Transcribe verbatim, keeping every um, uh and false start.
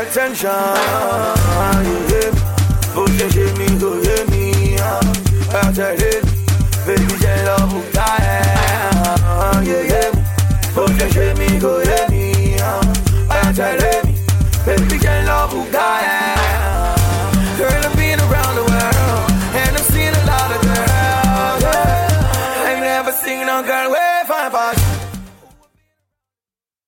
attention. You hear me? Put your shit me, go hear me. I tell him, baby, just love who I am. You hear me? Put your shit me, go hear me. I tell him, baby, just love who I am.